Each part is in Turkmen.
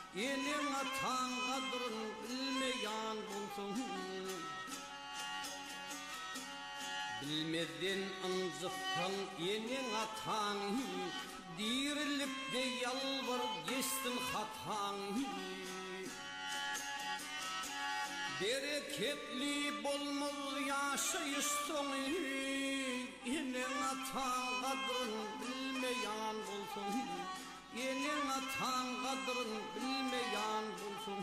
Elin atan kadrın bilmeyen bulsun. Bilmeden ıncıktan elin atan, dirilip de yalvar geçtin hatan. Bereketli bolmaz yaşayış sonu, elin atan kadrın bilmeyen bulsun. Elin atan kadrın bilmeyen bulsun.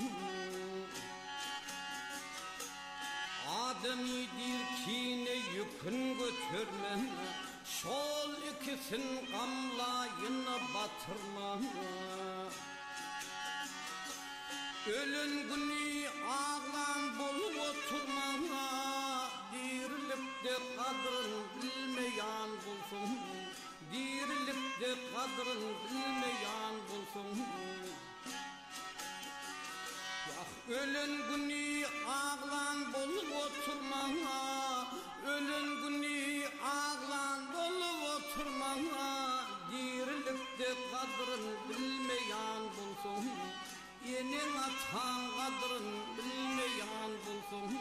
Ademidir ki ne yükün götürme, şol ikisin gamlayını batırma. Ölün günü ağlan bulup oturma, dirilip de kadrın bilmeyen bulsun. Dirilip de kadrın bilmeyen bulsun. Ölün günü ağlan bulup oturma, ölün günü ağlan bulup oturma, dirilip de kadrın bilmeyen bulsun. Elin atan kadrın bilmeyen bulsun.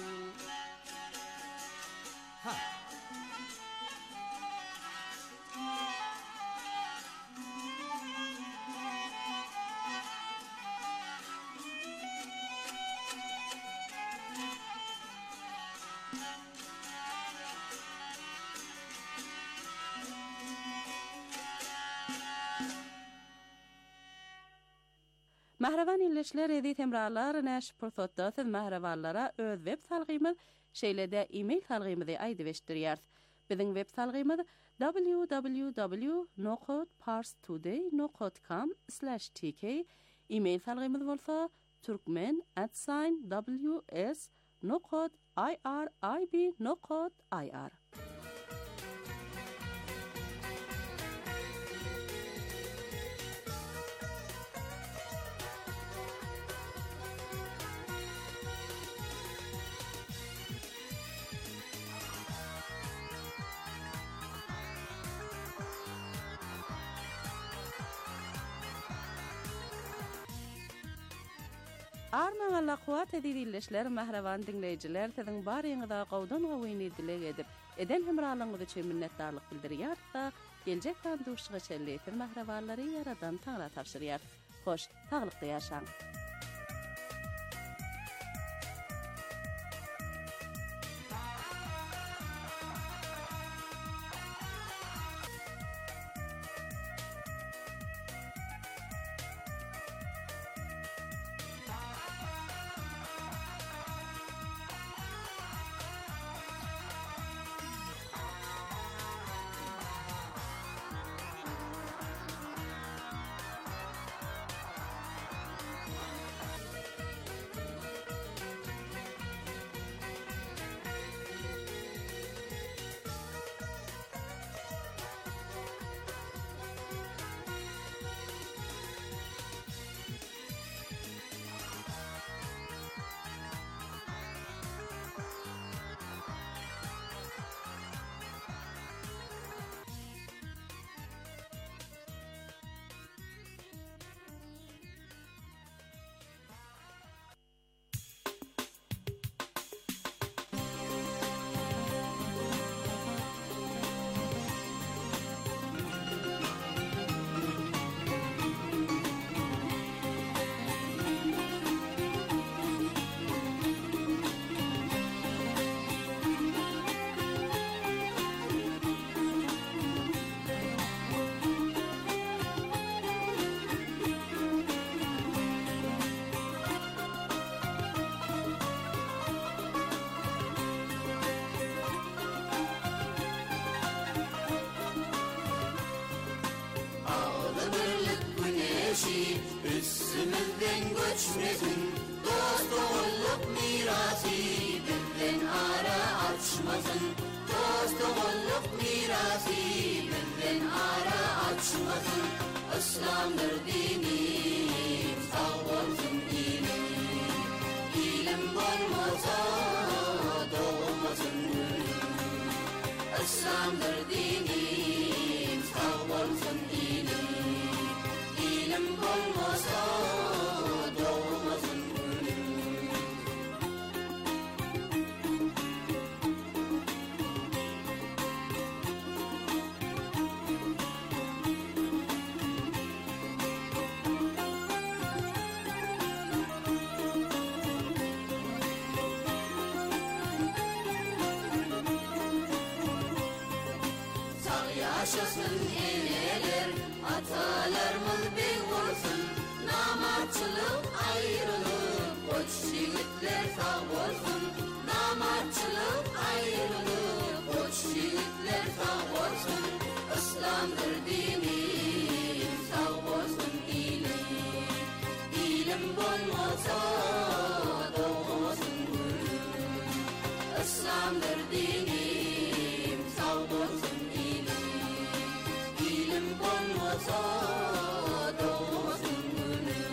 Mahravan ilişkiler edit emrarlar näş pursatda siz mahravanlara öz web salgymyz şeýlede e-mail salgymyzy aýdyp Bizim web salgymyz www.noqodparstoday.com/tk. E-mail salgymyz bolsa turkmen@ws.noqod.irib.ir. Arman Allah kuat edilişler mahravan dinleyiciler sizin barýyňyza gowdan gowyny dilek edip eden hemralygyňyz üçin minnetdarlyk bildirýär da geljek banduşyga çelleýär mahrawanlary yaradan taňra tapşyrýar. Hoş, taglykda ýaşaň. Üstümüzden göçmesin, dost oğulluk mirası bizden ara açmasın. Dost oğulluk mirası bizden ara açmasın. İslam'dır dinim, sağ olsun ilim. İlim olmasa doğmasın. İslam'dır dinim, sağ olsun ilim. İlim olmasa yaşasın eneler, atalarımız bir olsun. Namatçılık ayrılık, koç yiğitler sağ olsun. Namatçılık ayrılık, koç yiğitler sağ olsun. İslam'dır dinim, sağ olsun ilim. İlim bulmasa doğsun gülüm. İslam'dır dinim, sağ olsun ilim. İlim bulmasa doğsun gülüm.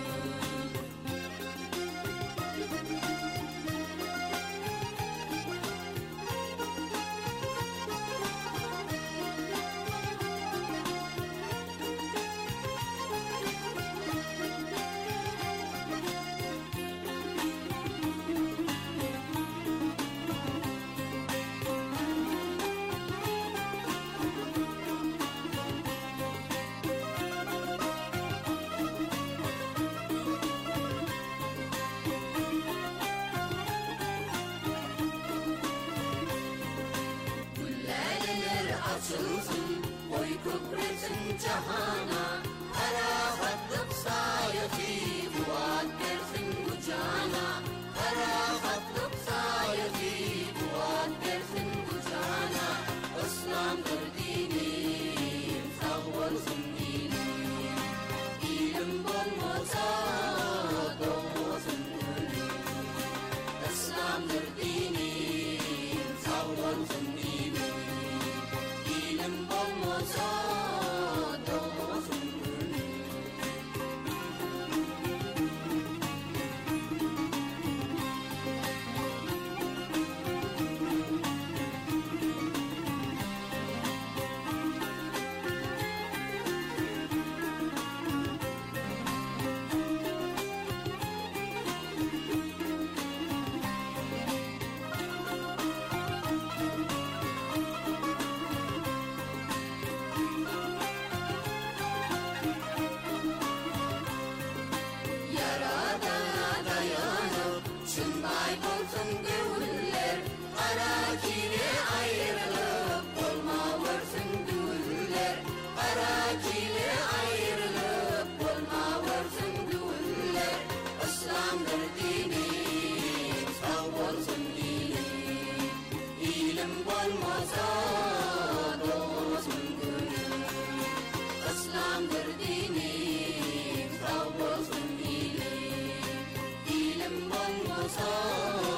Açılsın, oy küpresin cahana. Arafatlık sayeti, duat versin bu cana. Arafatlık sayeti, duat versin bu cana. İslam'dır dinim, sağ olsun ilim. İlim bulmasa doğsun gülüm. İslam'dır dinim, sağ olsun ilim. İlim bulmasa doğsun gülüm. Yaradana dayanıp şunday bulsun gönüller. Kara kine ayrılıp olmavırsın gönüller. Kara kine ayrılıp olmavırsın gönüller. İslam'dır dinim, sağ olsun ilim. İlim bulmasa doğsun gülüm. İslam'dır dinim, sağ olsun ilim. İlim bulmasa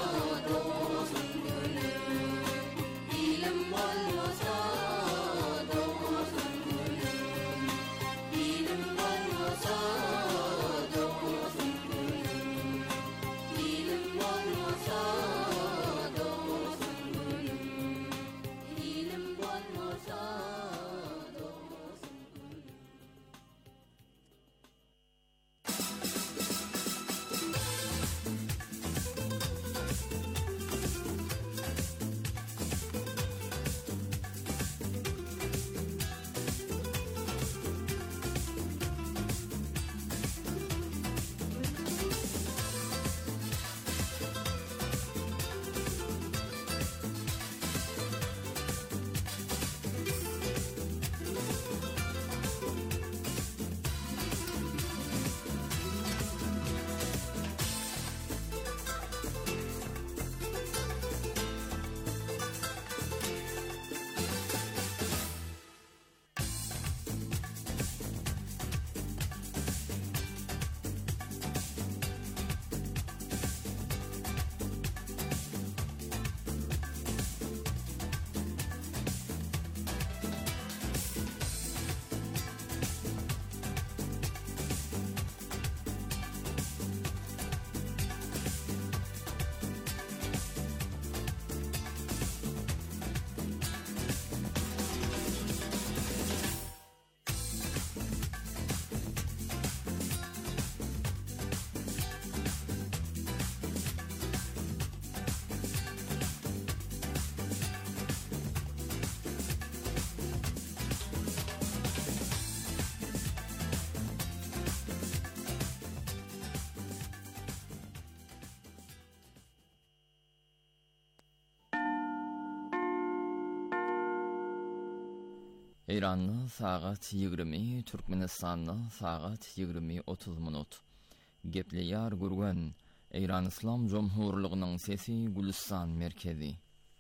İranlı saat 20, Türkmenistanlı saat 20:30 minut. Gepleyar gurgan İran İslam Cumhurluğu'nun sesi Gülistan merkezi.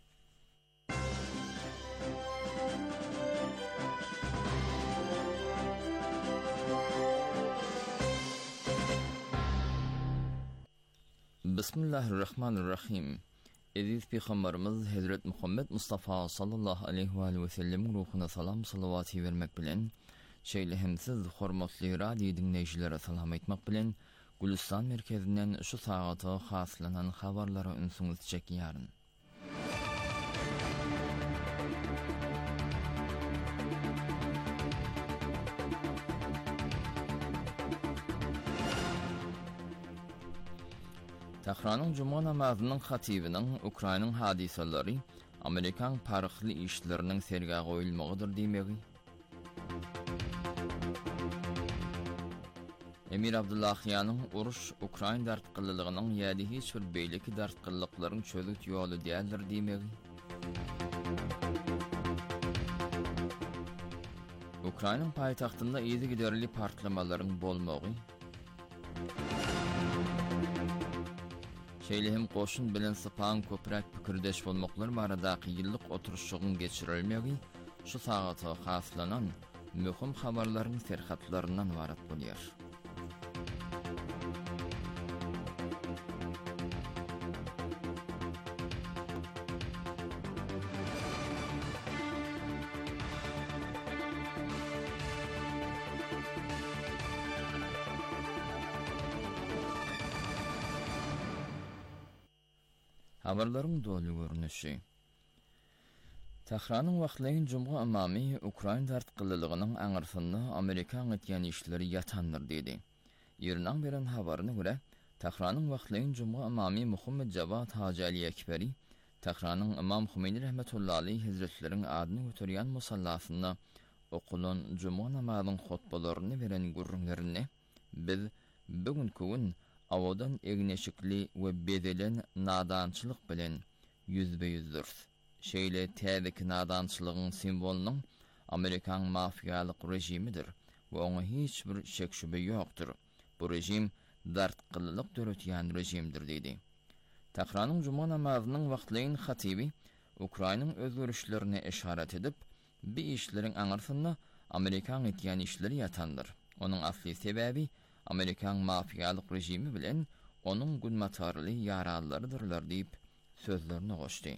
Bismillahirrahmanirrahim. Aziz Peygamberimiz Hazret Muhammed Mustafa sallallahu aleyhi ve sellem ruhuna salam salavati vermek bilen, şeýlehimsiz hormatly radio dinleýijilere salam etmek bilen, Gülistan merkezinden şu saata haslanan habarlara ünsüňiz çekýäryn. Tahranyň Juma namazynyň hatibiniň Ukrainanyň hadiseleri Amerikan parykly işleriniň sergä goýulmagydyr diýmegi. Emir Abdullahyanyň uruş Ukraina dartqyllygynyň ýa-da hiç bir beýleki dartqyllyklaryň çözük ýoly däldir diýmegi. Ukrainanyň paýtagtynda ýygy giderli partlamalaryň bolmagy, şeýlehim goşun bilen Sapan köprak pikirdeş bolmaklar baradaky ýyllyk oturuşygyň geçirilmegi şu sagata haslanan möhüm habarlaryň serhatlaryndan warat bolýar. Habarlaryň dolu görnüşi. Tahranyň wagtlaryň Jumga amamy Ukraina dartqyllygynyň aňyrsyny Amerikan etýän işleri ýatandyr dedi. Ýerden beren habaryna görä, Tahranyň wagtlaryň Jumga amamy Muhammed Javad Haji Ali Ekberi, Tahranyň Imam Humeini rahmetullahi hazretleriň adyny göterýän musallasyna okulan Juma namazynyň hutbalaryny beren gurrunlaryny biz bugünkü gün awadan egneşikli we bedelen nadançylyk bilen yüzbeýüzdür. Şeýle täzeki nadançylygyň simwolunyň Amerikan mafiýalyk rejimidir we oňa hiç bir şek-şübe ýokdur. Bu rejim dartqyllyk döretýän rejimdir dedi. Tahranyň Juma namazynyň wagtlaryň hatibi Ukrainanyň özgörüşlerine işaret edip, bu işleriň aňyrsyny Amerikan etýän işleri ýatandyr. Onuň asly sebäbi Amerikan mafiýalyk rejimi bilen onuň günmatarly ýaralarydyr diýip sözlerini goşdy.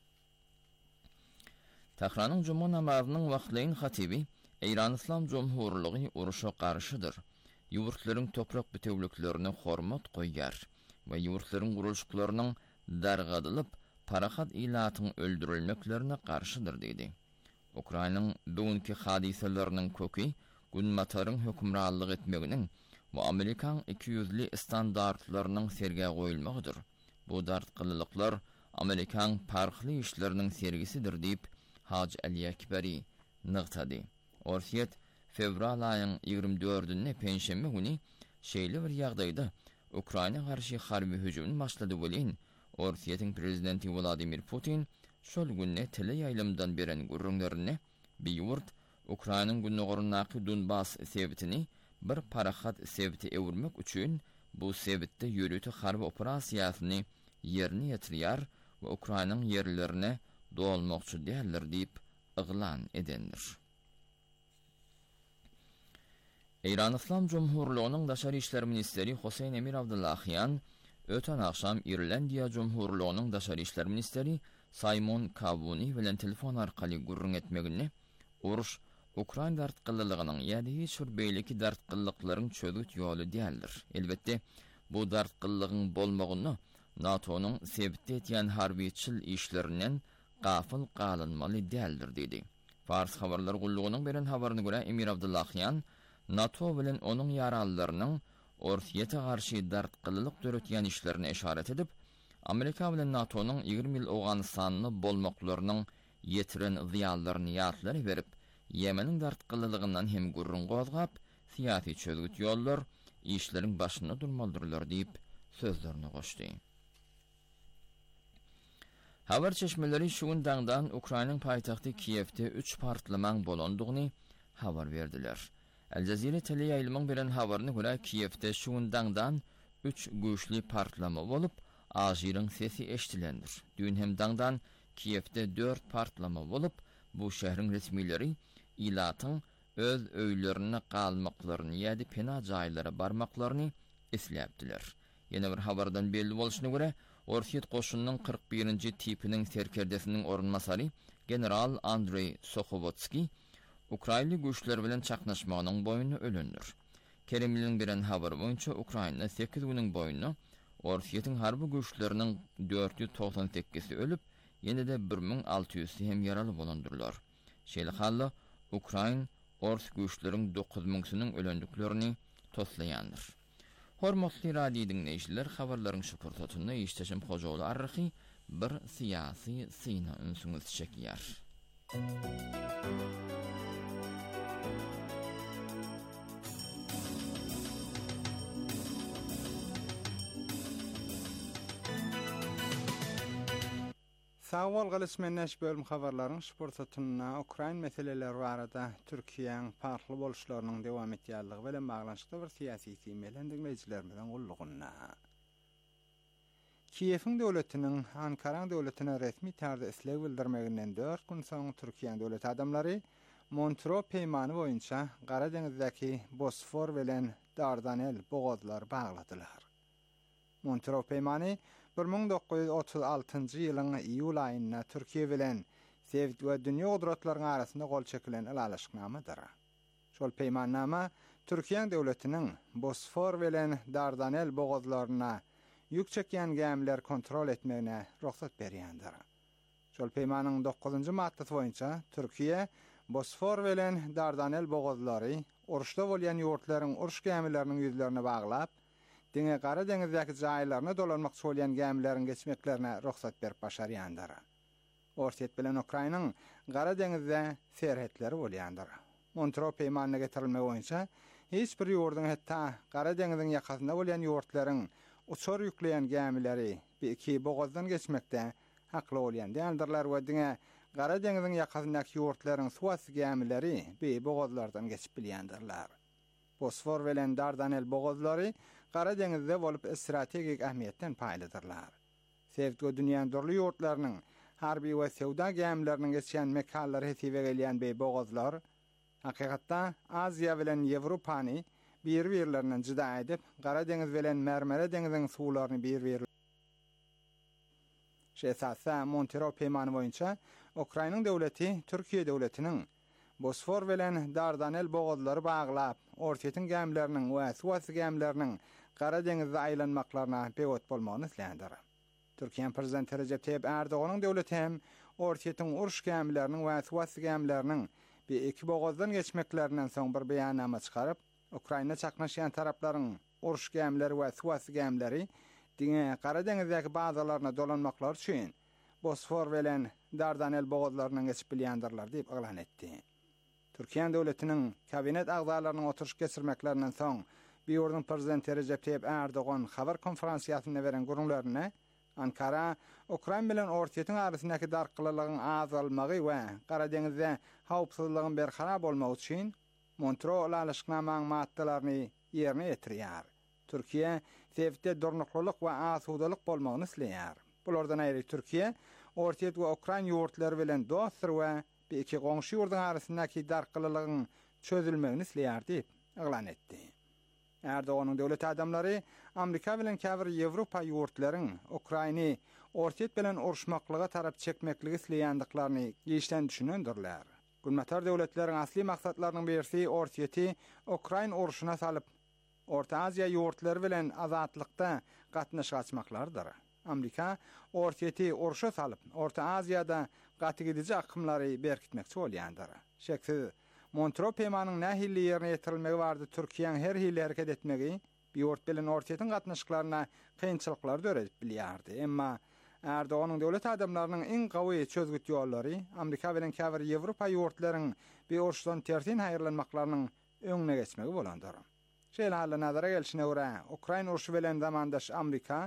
Tahranyň Juma namazynyň wagtlaryň hatibi İran İslam Cumhurluğu uruşa garşydyr. Ýurtlaryň toprak bütewliklerine hormat goýýar we ýurtlaryň gurulşyklarynyň dargadylyp parahat ilatyň öldürilmeklerine garşydyr dedi. Ukrainanyň bugünkü hadiseleriniň köki günmataryň hökümranlyk etmeginiň bu Amerikan 200'li standartlarynyň sergä goýulmagydyr. Bu dartqyllyklar Amerikan parykly işleriniň sergisidir diýip Haji Ali Ekberi nygtady. Orsiýet fevral aýynyň 24-nde penşenbe güni şeýle bir ýagdaýda Ukraina garşy harby hüjümni başlady bolan Orsiýetiň prezidenti Vladimir Putin şol günne tele ýaýlymdan beren gurrunlaryny bir ýurt Ukrainanyň günnägorundaky Donbas sebitini bir parahat sebiti ewirmek üçin bu sebitde ýürüti harby operasiýasyny ýerine ýetirýär we Ukrainanyň ýerlerine dolmokçy däldir diýip yglan edendir. İran İslam Cumhurluğu'nun Daşary işler ministeri Hüseyin Emir Abdullahyan öten akşam İrlandiýa Cumhurluğu'nun Daşary işler ministeri Simon Kavuni bilen telefon arkaly gurrun etmegini uruş Ukraina dartqyllygynyň ýa-da hiç bir beýleki dartqyllyklaryň çözük ýoly däldir. Elbetde bu dartqyllygyň bolmagyny NATO'nun sebit etýän harbiçil işlerinden gafil galynmaly däldir dedi. Fars habarlar gullugynyň beren habaryna görä Emir Abdullahyan NATO bilen onuň ýaralarynyň Orsiýete garşy dartqyllyk döretýän işlerine işaret edip, Amerika bilen NATO'nun 20 ýyl Awganystanyny bolmaklarynyň ýetiren ziýanlaryny ýatlary berip, Yemenin dartqyllygyndan hem gurrun gozgap, siyasi çözgüt ýollar işleriň başyna durmaldyrlar diýip sözlerini goşdy. Habar çeşmeleri şuundağından Ukrayna'nın paytaxtı Kiev'te 3 partlaman bolandygyny habar verdiler. El Jazeera teleyayılmang beren habaryna görä Kiev'te şuundağından 3 güýçli partlama bolup, azyryň sesi eşdilendir. Dün hem dağdan Kiev'te 4 partlama bolup, bu şähriň resmileri ilatyň öz öýlerine galmaklaryny ýa-da pena jaýlara barmaklaryny esläpdiler. Ýene bir habardan belli bolşyna görä, Orsiýet goşunynyň 41-nji tipiniň serkerdesiniň orunmasary general Andrey Sokhovotski Ukraina güýçleri bilen çaknaşmagynyň boýuny ölendir. Kremlin beren habar boýunça Ukraina 8 güniň boýuny Orsiýetiň harby güýçleriniň 498-i ölüp, ýene-de 1600-i hem ýaraly bolandyrlar. Şeýle hally Ukraina Ors güýçleriň 9000-synyň ölendiklerini toslaýandyr. Hormatly radio dinleýijiler, habarlaryň şu pursatyny işteşim Hojaly arryhy bir syýasy syna ünsüňiz çekýär. Sağol galysmenäş bölüm habarlaryň şportatyna Ukraina meseleleri barada Türkiýeň farkly boluşlarynyň dewam etýänligi bilen baglanşykda bir syýasy teýmelen dinleýijilerimiň ullugyna. Kiýewiň döwletiniň Ankara döwletine resmi tarzda isleg bildirmeginden 4 gün soň Türkiýe döwlet adamlary Montreux peýmany boýunça Gara Deňizdäki Bosfor bilen Dardanel boğazlar bagladylar. Montreux peýmany 1936-njy ýylyň iýul aýynda Türkiýe bilen Sewit we dünýä gudratlarynyň arasynda gol çekilen alaşyknamadyr. Şol peýmannama Türkiýe döwletiniň Bosfor bilen Dardanel boğazlaryna ýük çekýän gemler kontrol etmegine ruhsat berýändir. Şol peýmanyň 9-njy maddasy boýunça Türkiýe Bosfor bilen Dardanel boğazlary uruşda bolýan ýurtlaryň uruş gemileriniň ýüzlerini baglap, diňe Gara Deňizdäki jaýlaryna dolanmakçy bolýan gemleriň geçmeklerine ruhsat berip başarýandyr. Orsiýet bilen Ukrainanyň Gara Deňizde serhetleri bolýandyr. Montreux peýmanyna getirilmegi boýunça hiç bir ýurduň hatda Gara Deňiziň ýakasynda bolýan ýurtlaryň uçar ýükleýän gemileri bir iki boğazdan geçmekde hakly bolýan däldirler we diňe Gara Deňiziň ýakasyndaky ýurtlaryň suwasy gemileri bir boğazlardan geçip bilýändirler. Bosfor bilen Dardanel boğazlary Gara Deňizde bolup strategik ähmiýetden paýlydyrlar. Sevgi dünýäniň durly ýurtlarynyň harby we sewda gemileriniň geçýän mekanlary hesibe gelýän beý boğazlar hakykatda Aziýa bilen Ýewropany bir-birlerinden jyda edip Gara Deňiz bilen Mermere deňiziň suwlaryny bir-bir şeýsasa Montreux peýmany boýunça Ukraina döwleti Türkiýe döwletiniň Bosfor bilen Dardanel boğazlary baglap, Orsiýetiň gemileriniň we suwasy gemileriniň Gara Deňizde aýlanmaklaryna bewat bolmagyny isleýändir. Türkiýe prezidenti Recep Tayyip Erdoganyň döwleti hem Orsiýetiň uruş gemileriniň we suwasy gemileriniň bir iki boğazdan geçmeklerinden soň bir beýannama çykaryp, Ukraina çaknaşýan taraplaryň uruş gemileri we suwasy gemileri diňe Gara Deňizdäki bazalaryna dolanmaklary üçin Bosfor bilen Dardanel boğazlarynyň geçip bilýändirler diýip elan etdi. Türkiýe döwletiniň kabinet agzalarynyň oturuş geçirmeklerinden soň bir ýurdun prezidenti Recep Tayyip Erdogan habar konferensiýasyna beren gurulmaryna Ankara, Ukraina bilen Orsiýetiň arasyndaky darkylygyň azalmagy we Gara Deňizde hawpsuzlygyň berharap bolmagy üçin Montreux alaşyknamaň maddalaryny ýerine ýetirýär. Türkiýe Sewitde durnuklylyk we asudalyk bolmagyny isleýär. Bulardan aýry Türkiýe Orsiýet we Ukraina ýurtlary bilen dostdur we bir iki goňşy ýurduň arasyndaky darkylygyň çözülmegini isleýär diýip elan etdi. Erdoganyň döwlet adamlary Amerika bilen käbir Ýewropa ýurtlaryň Ukraina Orsiýet bilen uruşmaklyga tarap çekmekligi isleýändiklaryny ýeşden düşünendirler. Gülmetar döwletleriň asly maksatlarynyň birisi Orsiýeti Ukraina uruşuna salyp Orta Aziýa ýurtlary bilen azatlykda gatnaşyk açmaklardyr. Amerika Orsiýeti uruşa salyp Orta Aziýada gatygidici akymlary berkitmekçi bolýandyr. Şeksiz Montreux peýmanynyň nähilli ýerine ýetirilmegi bardy Türkiýeň her hili hereket etmegi bir ýurt bilen Orsiýetiň gatnaşyklaryna kynçylyklar döredip bilýärdi. Emma Erdoganyň döwlet adamlarynyň iň gawy çözgüt ýollary Amerika bilen käbir Ýewropa ýurtlaryň bir uruşdan tersin haýyrlanmaklarynyň öňüne geçmegi bolandyr. Şeýle hally nazara gelişine görä Ukraina uruşy bilen zamandaş Amerika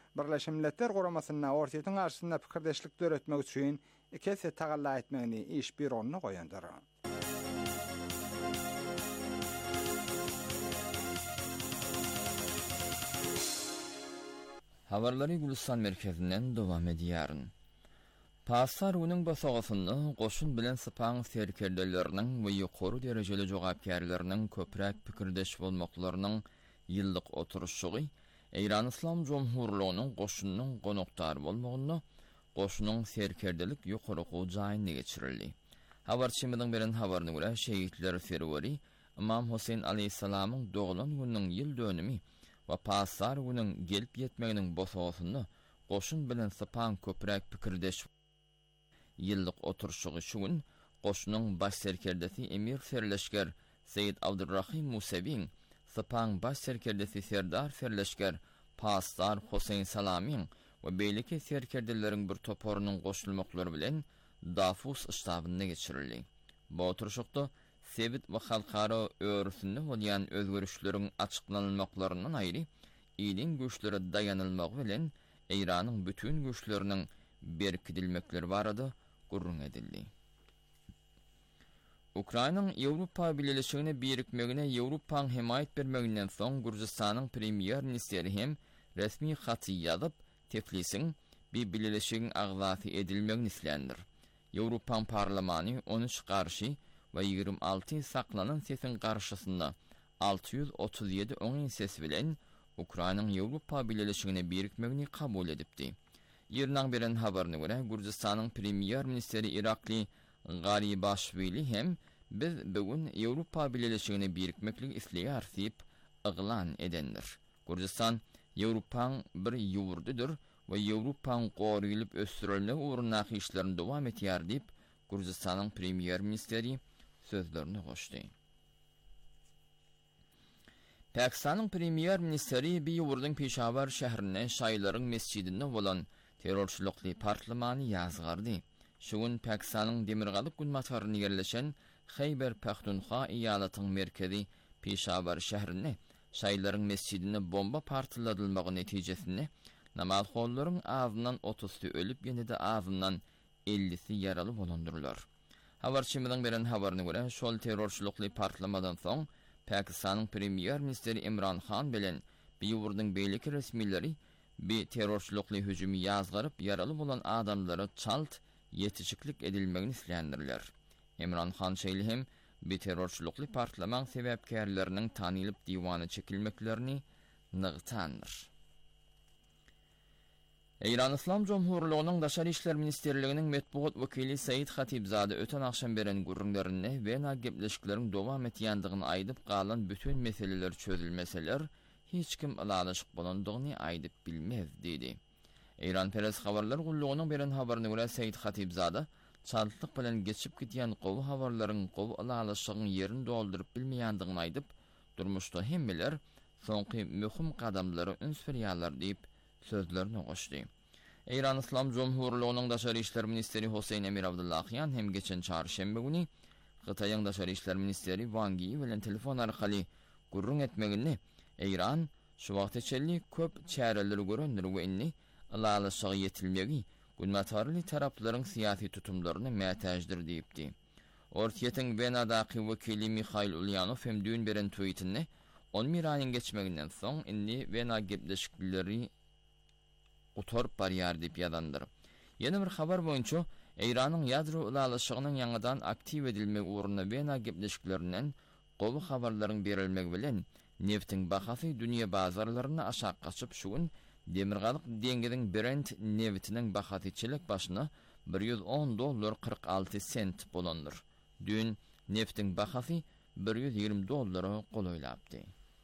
Birleşmiş Milletler Guramasynda ortaýetin garşysynda pikirdeşlik döretmek üçin ikisi tagalla etmegini iş bir onyna goýandyr. Habarlary Gülistan merkezinden dowam edýäryn. Passar uning basagysyny goşun bilen Sypang serkerdeleriniň we ýokary derejeli jogapkärleriniň köpräk pikirdeş bolmaklarynyň ýyllyk oturuşy Eýran Islam Jomhurlygynyň goşunynyň gonaktary bolmagyny goşunyň serkerdelik ýokaryky jaýyna geçirildi. Habarçymyň beren habaryna görä şeýitler serweri Imam Husayn aleyhissalamyň doğulan günüň ýyl dönümi we Passar günüň gelip ýetmeginiň basagysyny goşun bilen Sypang köpräk pikirdeş ýyllyk oturuşy şu gün goşunyň baş serkerdesi Emir Serleşger Seyyid Abdurrahim Musawiň Sypang baş serkerdesi Serdar Serleşger Passar Husayn Salamiň we beýleki serkerdeleriň bir toporunyň goşulmaklary bilen Dafus ştabyna geçirildi. Bu oturuşykda sebit we halkara öwrüsinde bolýan özgörüşleriň açyklanylmaklarynyň aýry ýylyň güýçleri dayanylmagy bilen Eýranyň bütün güýçleriniň berkidilmekleri barada gurrun edildi. Ukrainanyň Ýewropa Birleşigine birikmegine Ýewropaň himayet bermeginden soň Gürjistanyň premier ministeri hem resmi haty ýazyp Tiflis'in bir birleşigiň agzasy edilmegini islendir. Ýewropa parlamentary 13 garşy we 26 saklanan sesin garşysynda 637 oň sesi bilen Ukrainanyň Ýewropa Birleşigine birikmegini kabul edipdi. Ýerden beren habaryna görä Gürjistanyň premier ministeri Irakli Garibaşvili hem biz bugün Ýewropa Birleşigine birikmeklik isleýär diýip yglan edendir. Gürjistan Ýewropaň bir ýurdudyr we Ýewropaň gorulyp ösdürilme uğrundaky işlerini dowam etýär diýip Gürjistanyň premier ministeri sözlerini goşdy. Pakistanyň premier ministeri bir ýurduň Peşawar şäheriniň şaýlaryň mescidinde bolan terrorçylykly parlamentary ýazgardy. Şuň Pakistanyň Demirgalyk gulmataryny ýerleşen Xeyber Paxtunxwa eýalatynyň merkezi Peşawar şäherinde şaýlaryň mescidine bomba parçaladylmagy netijesinde namazgollaryň azyndan 30-y ölüp ýene-de azyndan 50-si ýaraly bolandyrlar. Habarçymyň beren habaryna görä şol terrorçylykly parlamadan soň Pakistanyň premier ministeri Imran Khan bilen bir ýurduň beýleki resmileri bir terrorçylykly hüjümi ýazgaryp ýaraly bolan adamlara çalt ýetişiklik edilmegini islendirler. Imran Khan şeýle hem bir terrorçylykly parlament sebäpkärleriniň tanylyp diýwany çekilmeklerini nygtandyr. Eýran Islam Jomhurlygynyň Daşary işler ministerliginiň metbuat wekili Said Khatibzade öten akşam beren gurrunlaryny we nägepleşikleriň dowam etýändigini aýdyp galan bütün meseleler çözülmeseler hiç kim alalyşyk bolandygyny aýdyp bilmez dedi. Eýran Peres habarlar gullugynyň beren habaryna görä Said Khatibzade çaltlyk bilen geçip gidýän gowy habarlaryň gowy alalyşygyň ýerini dolduryp bilmeýändigini aýdyp durmuşda hemmeler soňky möhüm gadamlary ünsürýärler diýip sözlerini goşdy. Eýran Islam Jomhurlygynyň Daşary işler ministeri Husayn Emir Abdullahyan hem geçen çarşembe günü Hytaýyň Daşary işler ministeri Wang Yi bilen telefon arkaly gurrun etmegini Eýran şu wagt içeli köp çäreleri göründir we inni alalyşygy ýetilmegi gulmatarly taraplaryň syýasy tutumlaryny mätäjdir diýipdi. Ortaýetin Benadaky wekili Mikhail Ulyanov hem dün beren tweetini 11 aýyň geçmeginden soň inni Vena gepleşikleri oturup barýar diýip ýadandyr. Ýene bir habar boýunça Eýranyň ýadro alalyşygynyň ýangydan aktiv edilmegi uğruna Vena gepleşiklerinden gowy habarlaryň berilmegi bilen neftiň bahasy dünýä bazarlaryna aşağı gaçyp şu gün Demirgalyk deňiziň Brent neftiniň bahasy çelek başyna $110 46 sent bolandyr. Dün neftiň bahasy $120 golaýlapdy.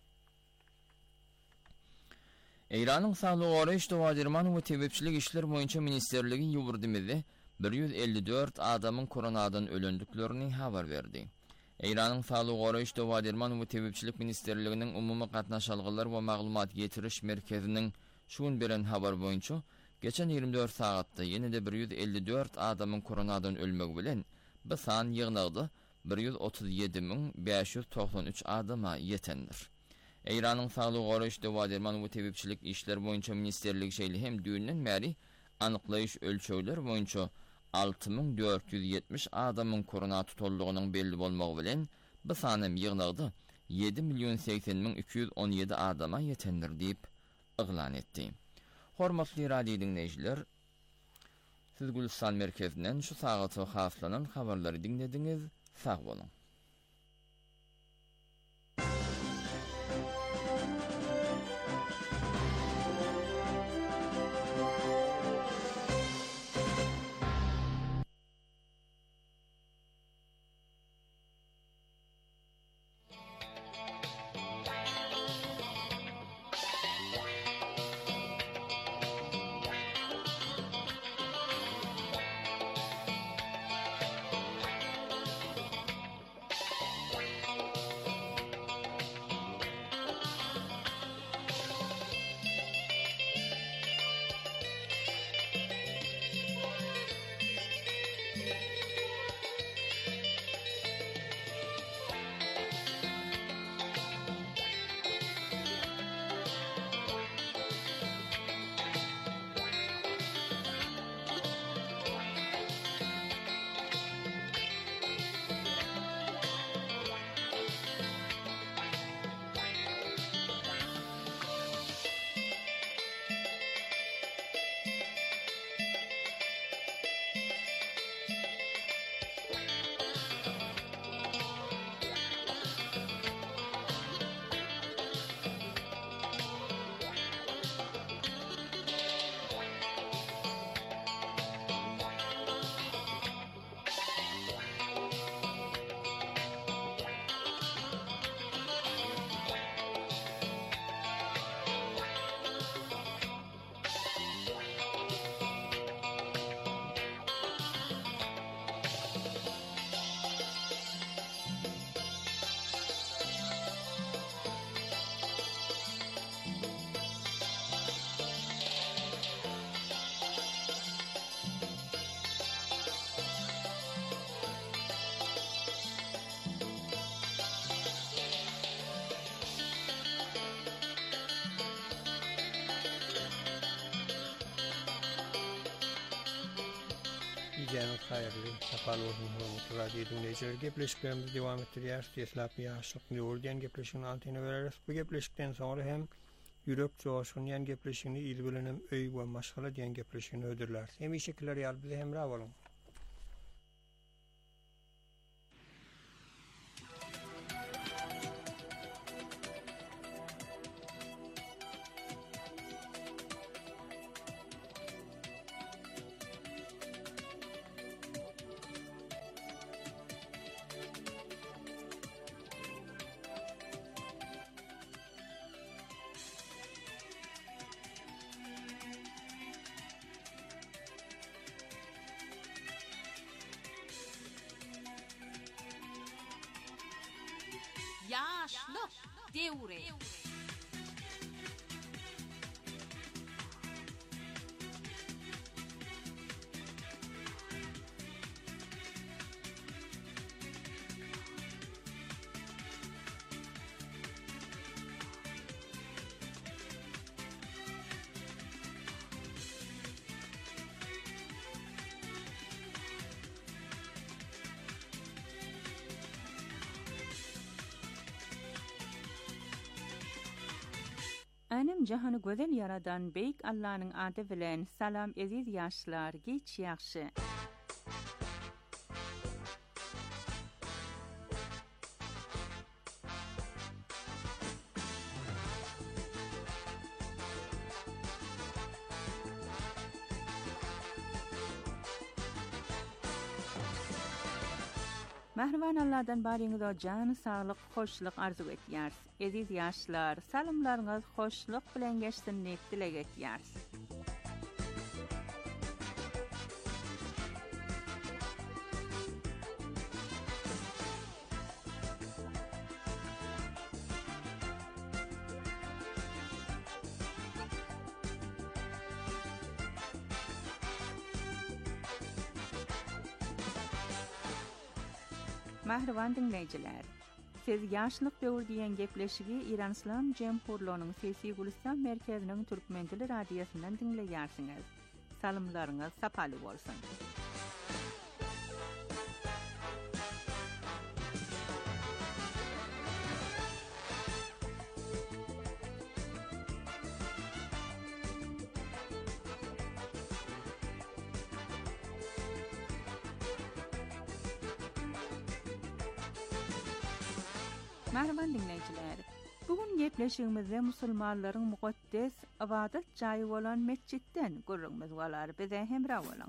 Eýranyň Saglyk Goraýyş Dowadirman we Tebepçilik işler boýunça ministerligi ýurdymyzda 154 adamyň koronadan ölendiklerini habar berdi. Eýranyň Saglyk Goraýyş Dowadirman we Tebepçilik ministerliginiň umumy gatnaşalgylar we maglumat getiriş merkeziniň şuň beren habar boýunça geçen 24 saatda ýene-de 154 adamyň koronadan ölmegi bilen bu san ýygnagdy 137.593 adama ýetendir. Eýranyň Saglyk goraş dawa derman we tebipçilik işler boýunça ministerligi şeýle hem düýünden bäri anyklaýyş ölçöwler boýunça 6470 adamyň korona tutuldygynyň belli bolmagy bilen bu sanym ýygnagdy 7.080.217 adama ýetendir diýip yglan etdi. Hormatly radio dinleýijiler, siz Gülstan merkezinden şu sagatda haslanan habarlary dinlediňiz. Sag bolun. Canım hayırlı, sapalı olsun hürmetli radyo dinleyiciler. Gepleşiklerimizi devam ettiriyoruz. Teslap yaşlık nöwür diyen gepleşigini antene vereriz. Bu gepleşikten sonra hem yürek joşun diyen gepleşigini il bilen hem öý we maşgala diyen gepleşigini ödürler. Hem işekler ýaly bize hemra bolun. Yaşlık devri. Anem jahanı gözel yaradan Beyk Allah'ın adı bilen salam eziz yaşlar geç yaxşı. Mehriban Allah'dan barinize canı sağlık, hoşluk arzu etýärs. Eziz yaşlar, salamlaryňyz hoşluk bilen geçsin diýip dilek etýärs. Mehriban dinleyijiler, Siz ýaşlyk döwür diýen gepleşigi İran İslam Jemhurlygynyň Sesi Gülistan merkeziniň türkmen dili radiosundan dinleýärsiňiz. Salymlaryňyz sapaly bolsun. Merhaban dinleyiciler. Bugün gepleşigimizde musulmanlaryň mukaddes ibadat jaýy bolan mescitten gurrumyz bolar. Bize hemra bolan.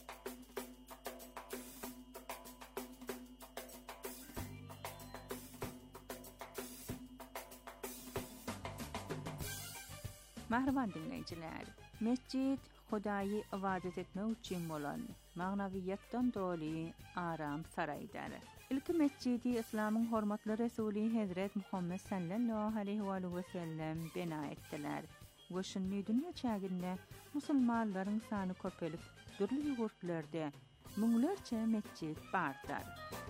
Merhaban dinleyiciler. Mescit Hudaýy ibadat etmek üçin bolan magnawiýatdan doly aram saraýdyr. İlki mescidi İslamyň hormatly Resuli Hazret Muhammed sallallahu aleyhi ve sellem bina etdiler. Goşunly dünýä çäginde musulmanlaryň sany köpelip, dürli ýurtlarda müňlerçe mescit bardyr.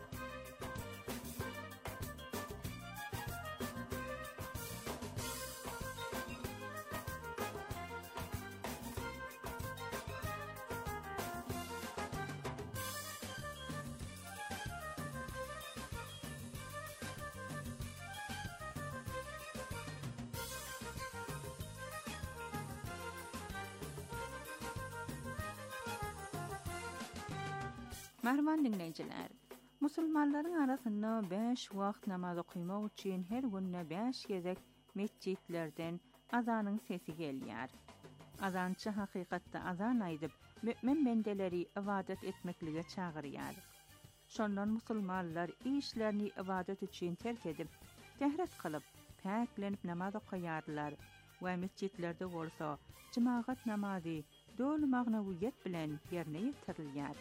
Merhaban dinleyiciler. Musulmanlaryň arasynda 5 wagt namaz okuymak üçin her günne 5 gezek mescitlerden azanyň sesi gelýär. Azançy hakykatda azan aýdyp, mümin bendeleri ibadat etmeklige çagyrýar. Şondan musulmanlar işlerini ibadat üçin terk edip, tehret kılıp, paklenip namaz okuýarlar we mescitlerde bolsa cemaat namazy dol magnawiýet bilen ýerine ýetirilýär.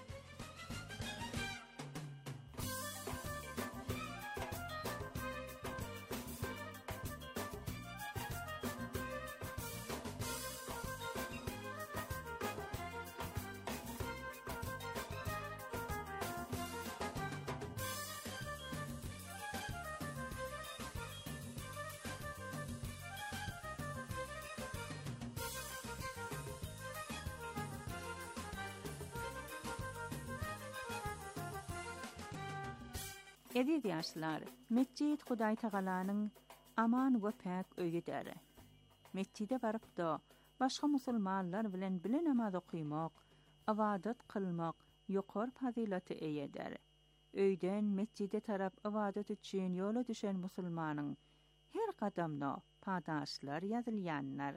Ediz ýaşlar, mescid Hudaý Tagalanyň aman we pak öýüdir. Mescide baryp-da başga musulmanlar bilen namaz okuýmak, ibadat kılmak ýokary fazilaty eýeder. Öýden mescide tarap ibadat üçin ýola düşen musulmanyň her gadamda padaşlar ýazylýanlar.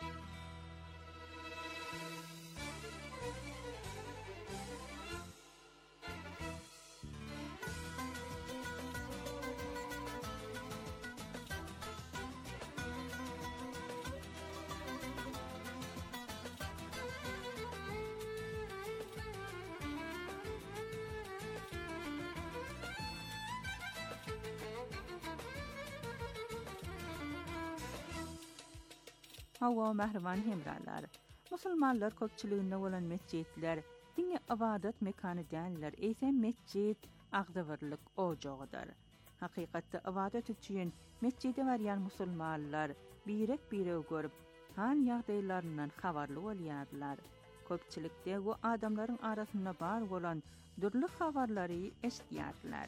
Hawa mahraman hemralar. Musulmanlar köpçüliginde bolan mescitler diňe ibadat mekany däller. Eýsem mescit agdawyrlyk ojagydyr. Hakykatda ibadat üçin mescide barýan musulmanlar birek görüp, hal ýagdaýlaryndan habarly bolýarlar. Köpçülikde bu adamlaryň arasynda bar bolan dürli habarlary eşitýärler.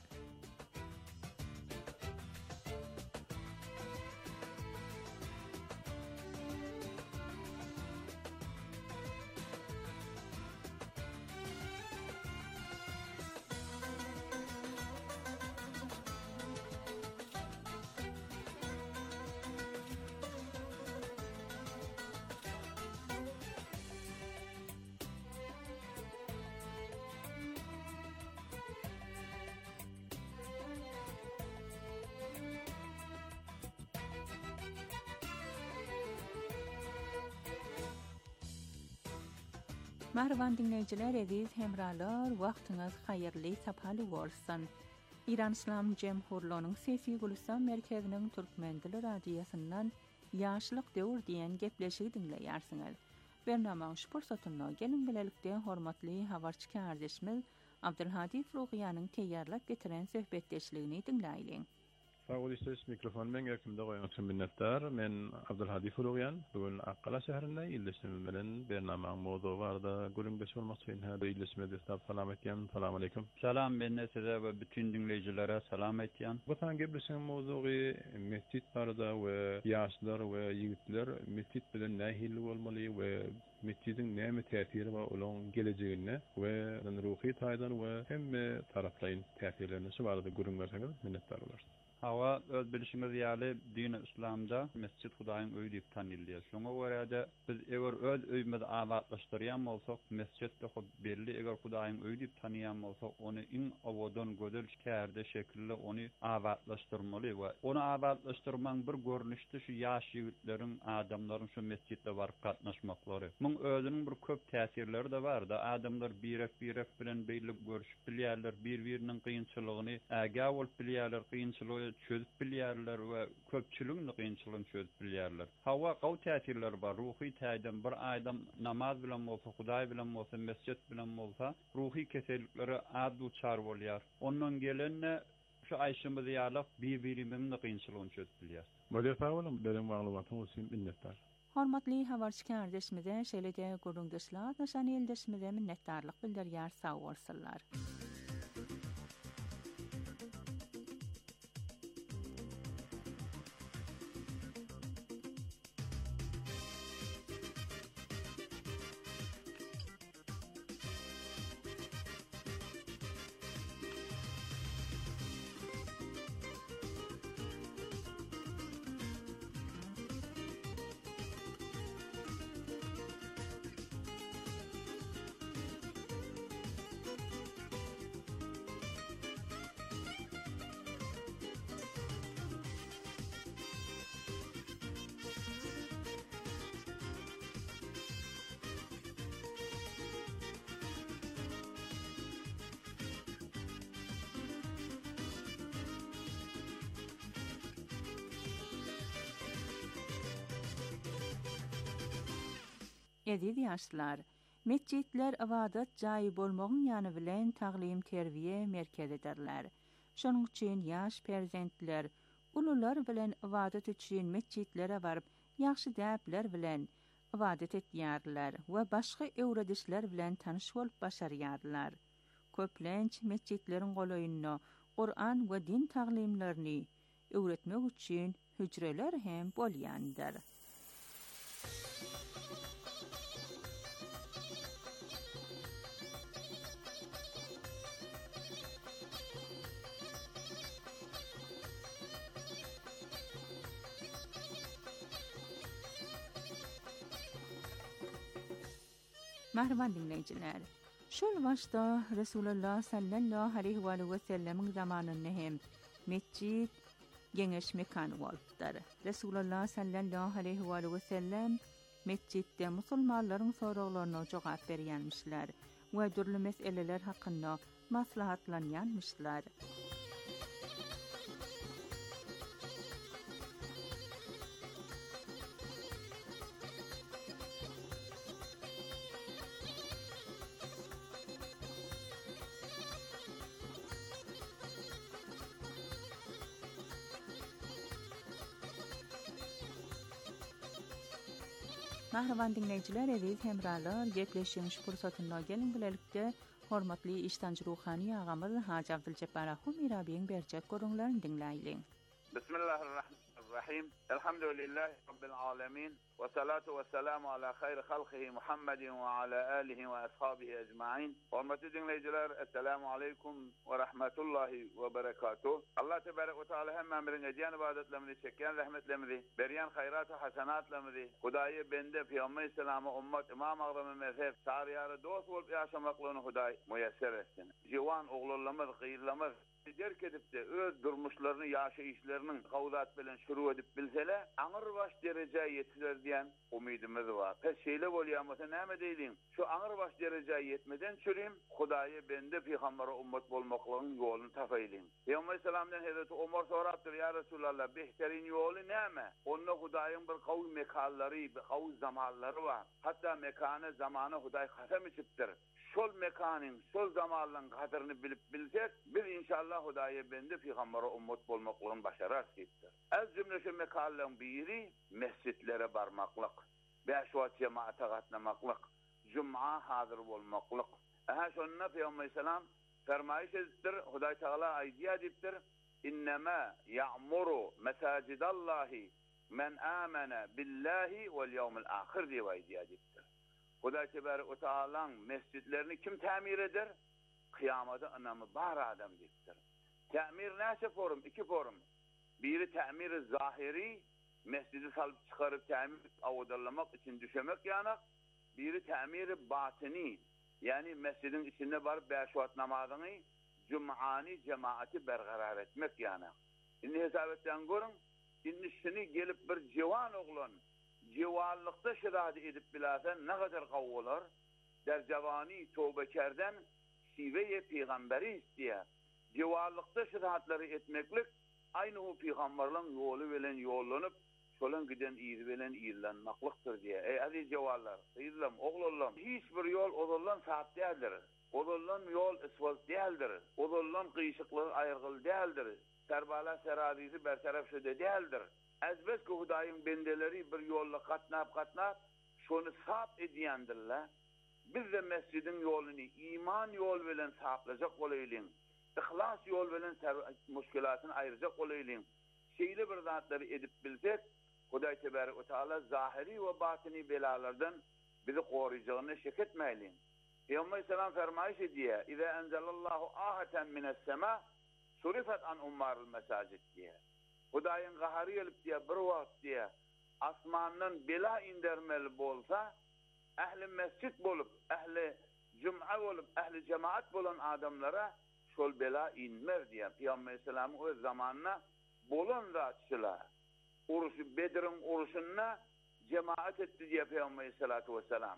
Merhaban dinleyiciler, ediz hemralar, wagtyňyz haýyrly, sapaly bolsun. İran İslam Jemhurlygynyň Sesi Gülistan merkeziniň türkmen dili radiosundan ýaşlyk döwür diýen gepleşigi dinleýärsiňiz. Bernamaň şu pursatynda gelin bilelikde hormatly habarçy kardeşimiz Abdulhadi Frugyanyň teýýarlap getiren söhbetdeşligini dinläýin. Fawlistes mikrofon men yakımda goýan üçin minnetdar. Men Abdulhadi Furugian. Bugün Akkala şäherinde ýyldyşmam bilen bernamaň mowdugy barda gürüňdeş bolmak üçin hada ýyldyşmady. Salam etýän. Salam aleykum. Salam ben size we bütün dinleýijilere salam etýän. Bu taň gepleşen mowdugy mescit barada we ýaşlar we ýigitler mescit bilen nähili bolmaly we mescidin näme täsiri we olaň gelejegine we ruhy taýdan we hemme taraplaryň täsirlerini şu barada gürüňlersiňiz minnetdar bolarsyň. Hawa öz bilişimiz ýaly dini islamda mescit Hudaýyň öýü diýip tanylýar. Şoňa görä biz eger öz öýümizi awatlaşdyrýan bolsak, mescitde belli eger Hudaýyň öýü diýip tanýan bolsak, ony iň awadan gözel kärde şekilde ony awatlaşdyrmaly we ony awatlaşdyrmaň bir görnüşdi şu ýaş ýigitleriň, adamlaryň şu mescitde baryp gatnaşmaklary. Muň özüniň bir köp täsirleri de bar da adamlar birek bilen beýlik görüşip bilýärler, bir-biriniň kynçylygyny, ägä bolup bilýärler, kynçylygy çözüp bilýärler we köpçüligiň kynçylygyny çözüp bilýärler. Hawa gaw täsirleri bar. Ruhy täýden bir adam namaz bilen bolsa, Hudaý bilen bolsa, mescit bilen bolsa, ruhy keselikleri ad duçar bolýar. Ondan gelenne şu aýşymyzy ýalyp bir-birimiň kynçylygyny çözüp bilýär. Model fawlym beren maglumatyň üçin minnetdar. Hormatly habarçy kardeşimize şeýlede guruldaşlar näşan ýyldaşmyza minnetdarlyk bildirýär, sag bolsunlar. Edil ýaşlar, mescitler ibadat jaýy bolmagyň ýany bilen taglim terbiýe merkezidirler. Şonuň üçin ýaş perzentler ulular bilen ibadat üçin mescitlere baryp ýaxşy däpler bilen ibadat etýärler we başga öwredişler bilen tanyş bolup başarýarlar. Köplenç mescitleriň golaýyna Qur'an we din taglimlerini öwretmek üçin hücreler hem bolýandyr. Merhaban dinleyijiler. Şol başda Resulullah sallallahu aleyhi ve sellem'in zamanynda hem mescit geňeş mekan bolupdyr. Resulullah sallallahu aleyhi ve sellem mescitde musulmanlaryň soraklaryna jogap berýänmişler we dürli meseleler hakynda maslahatlanýanmışlar. Mahravan dinleyijiler, eziz hemralar, gepleşýän fursatyna gelin bilelikde hormatly iştanjy ruhany agamy Haji Abduljabbар Ahum irabiň berjek görüňlerini dinläýin. Bismillahirrahmanirrahim. Elhamdülillahi rabbil alamin. Ve salatu ve selamu ala hayri halqihi Muhammedin ve ala alihi ve ashabihi ecmaîn. Hormatly dinleyijiler, assalamu aleykum ve rahmetullahi ve berekatuh. Allah tebarek ve taala hemmemiň edýän ibadetlerini çeken rahmetlerimizi, berýän hayrat-ı hasenatlarymyzy, Hudaýy bende Peygamber sallallahu ummat imam agdamy mezhep sariyary dost bolup ýaşamaklygyny Hudaý müyesser etsin. Jiwan oglanlamaz, gyrlamaz derk edip de öz durmuşlaryny, ýaşaýyşlarynyň gawdat bilen şuru edip bilseler, aňyr baş derejä ýetiler diýen umydymyz bar. Pes şeýle bolýarmasa näme diýdiň? Şu aňyr baş derejä ýetmeden çürüm Hudaýy bende Peýgambere ummat bolmaklygyň ýoluny tapaýlyn. Peygamber salamdan Hazreti Ömer sorapdyr, ýa Resulallah, behterin ýoly näme? Onda Hudaýyň bir gawy mekallary, bir gawy zamanlary bar. Hatda mekany, zamany Hudaý hasam içipdir. şol mekanın, şol zamanın kadrini bilip bilsek, biz inşallah Hudaya bende Peygambere ummet bolmaklarını başarar deyipdir. Az cümle şu mekanların biri mescitlere barmaklık, 5 vakit cemaate katlamaklık, Cuma hazır bolmaklık. Aha şonuna Peygamber selam fermayış edipdir, Huday Teala aydiya edipdir. İnnemâ ya'muru mesacidallahi men amene billahi vel yevmil ahir diye aydiya edipdir. Huday Teala'nın mescitlerini kim tamir eder? Kıyamada anamı bar adam deyipdir. Tamir neyse forum? 2 forum. Biri tamir-i zahiri, mescidi salıp çıkarıp tamir avudalamak için düşemek yana. Biri tamir-i batini, yani mescidin içinde var 5 vakit namazını Cum'ani cemaati berqarar etmek yana. Şimdi hesabetten görün, şimdi şunu gelip bir civan oğlan, civanlıkta şiradi edip bilasen ne kadar kavgular, der cevani tövbekerden şiveye peygamberi isteye, civanlıkta şiradları etmeklik, aynı o peygamberlerin yolu veren yollanıp, şolun giden iyir veren iyirlenmaklıktır diye. Ey aziz cevallar, sayıdlam, oğlum, hiçbir yol oğlum saat değildir. Oğlum yol asfalt değildir. Oğlum kıyışıklığı ayrgıl değildir. Serbala seradisi bertaraf şöyle değildir. Ezbet ki Hudayın bendeleri bir yolla katnap, şonu sap ediyendirler. Biz de mescidin yolunu iman yol veren saplayacak olayılın. İhlas yol veren müşkilatını ayıracak olayılın. Şeyli bir zatları edip bilsek, Huday Teala zahiri ve batini belalardan bizi koruyacağını şek etmeyelim. Peygamber selam fermayış ediyor. İze enzelallahu ahaten mine's-sema surifat an ummarul mesacid diye. Hudayın gaharı gelip diye bir vakit diye asmanın bela indirmeli bolsa ehli mescid bolup, ehli cum'a bolup, ehli cemaat bolan adamlara şol bela inmer diye. Peygamber selamı o zamanına bolon rahatçılar. Uruşu Bedir'in uruşuna cemaat etti diye Peygamber sallallahu aleyhi ve sellem.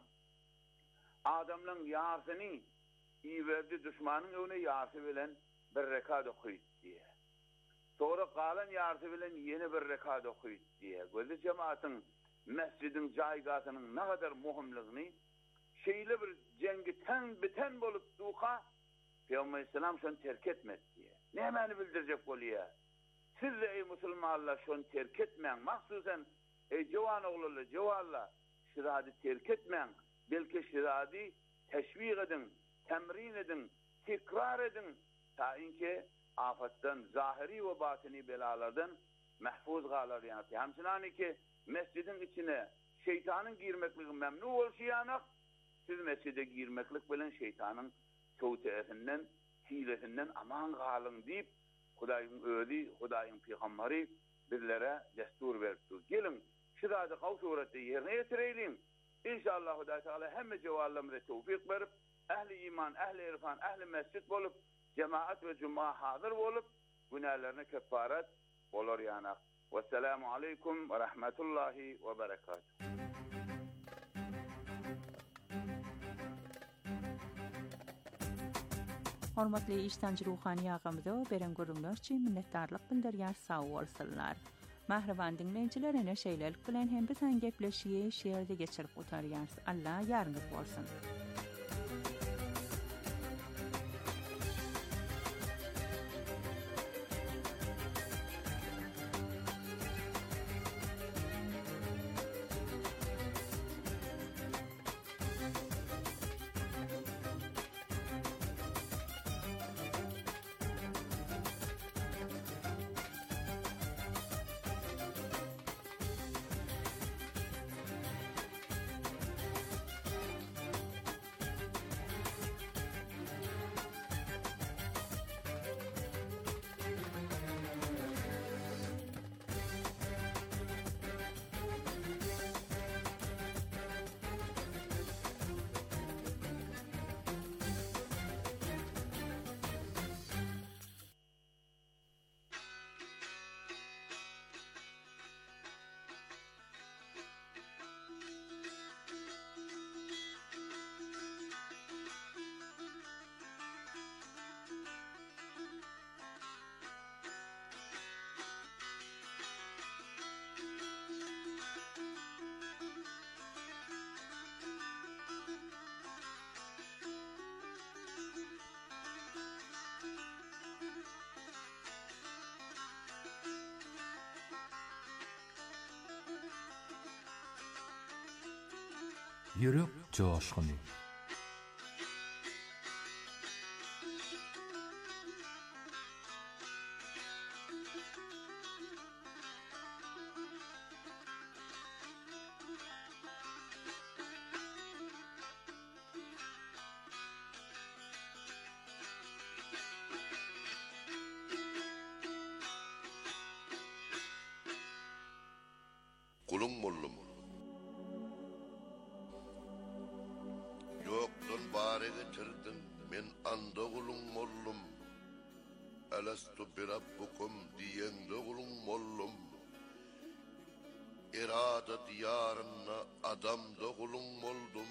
Adamların yarsını iyi verdi, düşmanın önüne yarsı bilen bir rekat okuyut diye. Sonra kalan yarsı bilen yeni bir rekat okuyut diye. Gözü cemaatin, mescidin caygatının ne kadar muhimliğini, şeyli bir cengi biten bolup duka, Peygamber Aleyhisselam şunu terk etmedi diye. Ne hemen bildirecek oluyor? Siz de ey Müslümanlar şunu terk etmeyin. Mahsusen ey cevan oğulları, cevallar, şiradi terk etmeyin. Belki şiradi teşvik edin, temrin edin, tekrar edin. Ta inki afattan, zahiri ve batini belalardan mahfuz kalır yani. Hemçinani ki mescidin içine şeytanın girmekliği memnu olşayanak, siz mescide girmeklik bilen şeytanın tevtiyetinden, hiletinden aman kalın deyip Hudayın öğüdü, Hudayın peygamberi bizlere destur verdi. Gelin şiradi kav sureti yerine getirelim. İnşallah Huday Teala hem cevallarımıza tevfik verip, ehli iman, ehli irfan, ehli mescid bolup, cemaat ve cuma hazır bolup, günahlarına kefaret olur yanak. Vesselamu aleykum ve rahmetullahi ve berekatuhu. Hormatly iştanjy ruhani ağamyza beren görümler üçin minnetdarlyk bildirýär, sag bolsunlar. Mahrewan dinleyijiler, ene şeýlelik bilen hem bizen gepleşýär, şeýerde geçirip otarýar. Allah ýarňyz bolsun. Yürek coşkunu. Kulun mollum. Yoktan bare getirdin, men anda kulun mollum. Alastu birabbukum diyende kulun mollum. İrada diyarına adamda kulun moldum.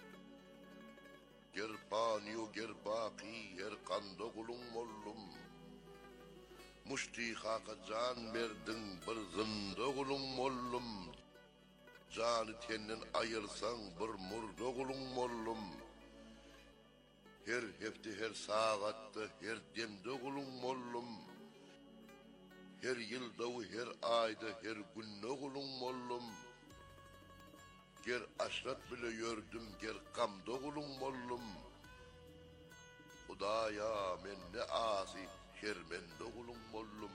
Gerbaniyo gerbaki her kanda kulun mollum. Muştihaka can verdin bir zında kulun mollum. Canı tenden ayırsan bir murda kulun mollum. Her hefte her saatte her demde kulun mollum. Her yılda her ayda her günde kulun mollum. Ger aşrat bile gördüm ger kamda kulun mollum. Hudaya men ne asi şermende kulun mollum.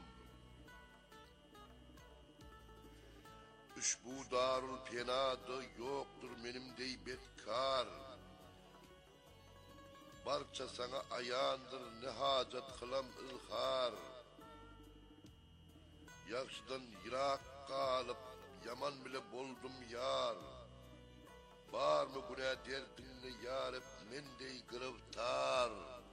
Üşbu darul penada yoktur benim dey betkar. Barça sana ayandır ne hacet kılam ilhar. Yakşıdan yirak kalıp yaman bile boldum yar. Var mı günah derdinle yarep men dey grıvtar.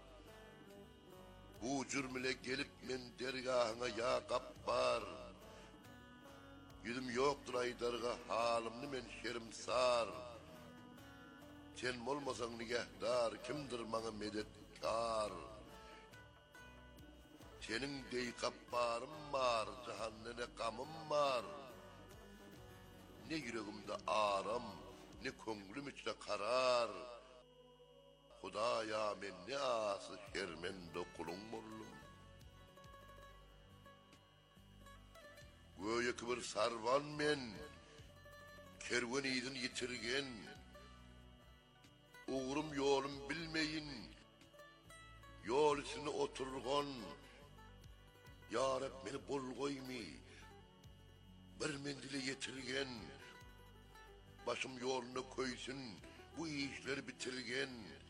Bu cürmüle gelip men dergahına ya kappar. Yüzüm yoktur aydarga halimni men şerim sar. Sen olmasan nigehdar kimdir bana medetkar. Senin dey kapparım var, cehannene kamım var. Ne yüreğimde aram, ne köngülüm içte karar. Hudaya men ne ası şermende kulun mollum. Göğe kıvır sarvan men, kerven idin yitirgen. Uğrum yolum bilmeyin, yol içine oturgan. Ya Rab beni bol koymi, bir mendile yetirgen. Başım yoluna koysun, bu işleri bitirgen.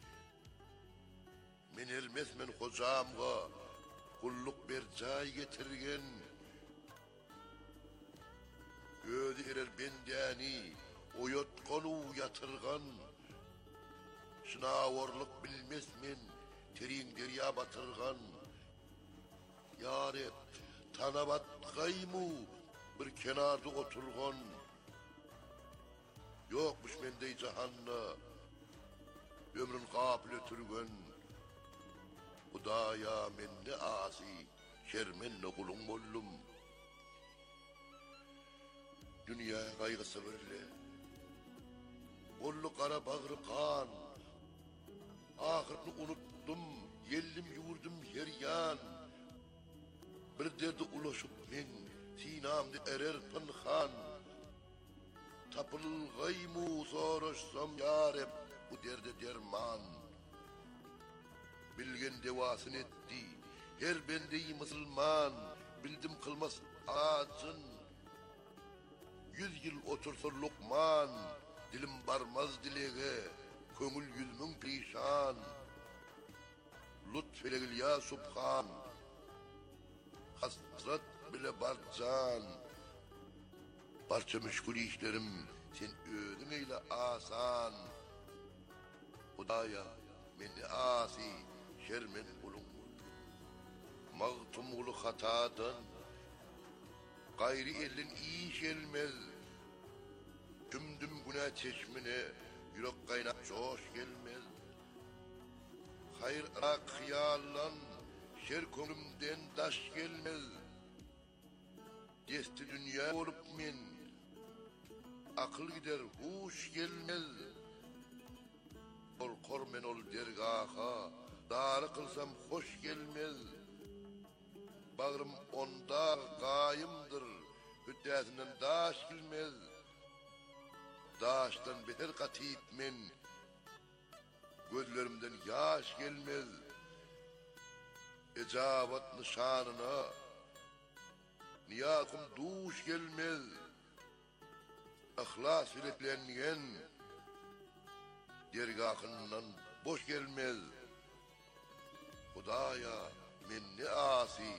Men elmez men hocamga, kulluk bir cay getirgen. Ödü erer bendani, oyotqonu yatırgan. Şınavorluk bilmez men, terin derya batırgan. Ya Rab, tanabat gaymu, bir kenarda oturgan. Yokmuş mendey cahanna, ömrün kapil ötürgen. Hudaya men ne asi, şermen ne kulun mollum. Dünya kaygısı birle, bollu kara bağrı kan. Ahırını unuttum, yellim yurdum her yan. Bir derdi ulaşıp men, sinamda erer pınhan. Tapılgaymu soruşsam ya Rab, bu derde derman. Bilgen devasını etti, her bendeyi Müslüman. Bildim kılmaz ağacın. 100 yıl otursa Lokman, dilim barmaz dilege, köngül yüzümün perişan. Lütfelegil ya Subhan, hasret bile barcan. Barça meşgul işlerim, sen ödün eyle asan. Hudaya, men asi, şermen kulun. Mağtum ulu hatadan, gayri elin iyi gelmez. Tümdüm günah çeşmine, yürek kaynak coş gelmez. Hayır ak hıyallan, şer konumden daş gelmez. Desti dünya olup men, akıl gider huş gelmez. Ol kormen ol dergaha, darı kılsam hoş gelmez. Bağrım onda gayımdır, hüddetinden daş gelmez. daştan beter katip men. Gözlerimden yaş gelmez. Ecabat nişanına niyakum duş gelmez. Ahlas biletlengen dergahından boş gelmez. Hudaya minni asi